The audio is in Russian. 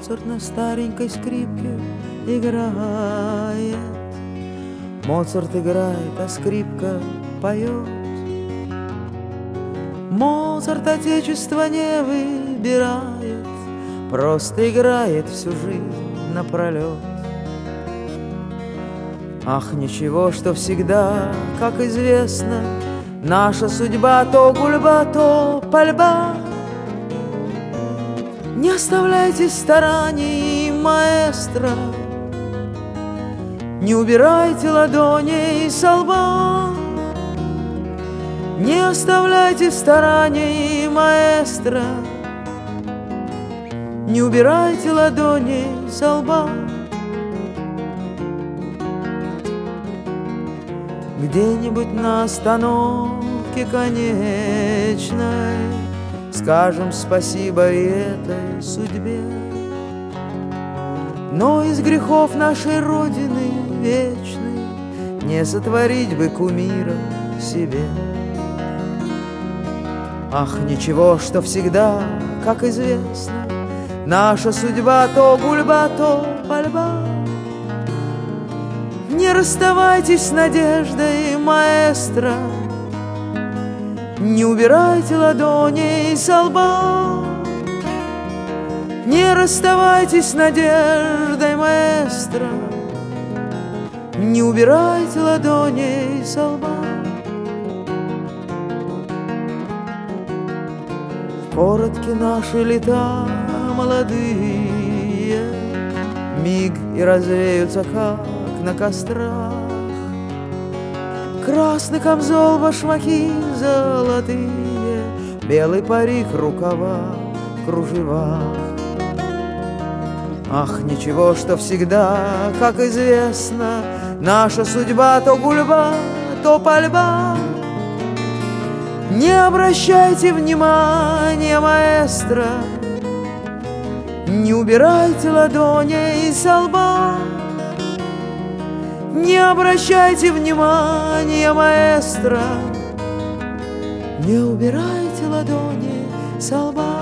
Моцарт на старенькой скрипке играет. Моцарт играет, а скрипка поет. Моцарт отечество не выбирает, просто играет всю жизнь напролет. Ах, ничего, что всегда, как известно, наша судьба то гульба, то пальба. Не оставляйте стараний, маэстро, не убирайте ладоней со лба. Не оставляйте стараний, маэстро, не убирайте ладоней со лба. Где-нибудь на остановке конечной скажем спасибо и этой судьбе, но из грехов нашей Родины вечной не сотворить бы кумира себе. Ах, ничего, что всегда, как известно, наша судьба то гульба, то пальба. Не расставайтесь с надеждой, маэстро, не убирайте ладоней со лба. Не расставайтесь с надеждой, маэстро, не убирайте ладоней со лба. Коротки наши лета молодые, миг и развеются, как на кострах. Красный камзол, башмаки золотые, белый парик, рукава в кружевах. Ах, ничего, что всегда, как известно, наша судьба то гульба, то пальба. Не обращайте внимания, маэстро, не убирайте ладоней со лба. Не обращайте внимания, маэстро, не убирайте ладони со лба.